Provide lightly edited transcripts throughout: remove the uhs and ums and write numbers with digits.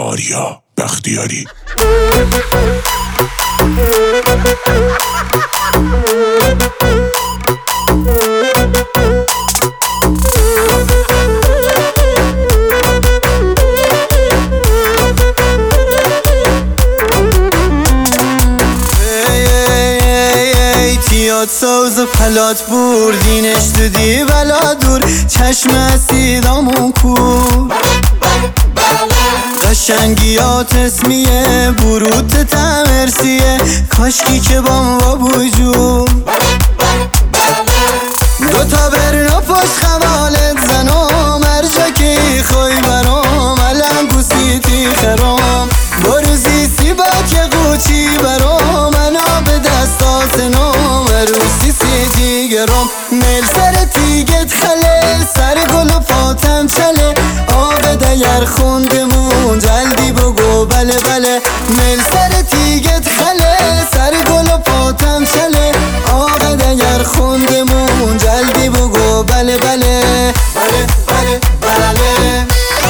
آریا بختیاری. ساز پلات بردینش تو دی بلا دور، چشم اسیدامون کور، قشنگیات اسمیه بروت تمرسیه، کاشکی که بام و بوجور دوتا برنا پشت خوالت زنم، مرجکی خوی برام علنگو سیتی خرام، بروزی سی با که قوچی برام، انا به دستات نام روسی سیتی گرام، میل سر تیگت خله، سر گل و پاتم چله، آب دیر خوندمون جلدی بگو بله بله، میل سر تیگت خله، سر گل و پاتم چله، آب دیر خوندمون جلدی بگو بله بله بله بله بله.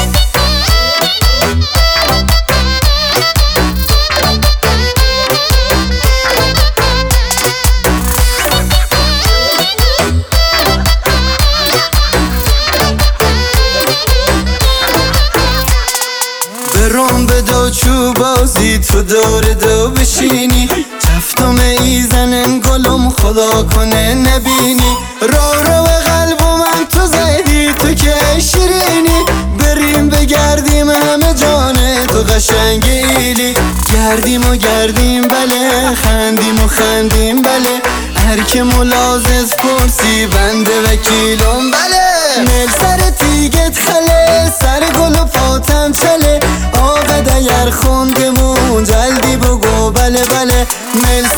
برام بدا چوب بازی تو دور دو بشینی، چفتم ایزنن گلم خدا کنه نبینی، رو قلب و من تو زیدی تو که شیرینی، بریم بگردیم همه جانه تو قشنگیلی، گردیم و گردیم بله، خندیم و خندیم بله، هر که ملازز پرسی بنده وکیلم بله، میل سر تیگت خله، سر گل و پاتم چله، آقا دیر خوندمون جلدی بگو بله بله، میل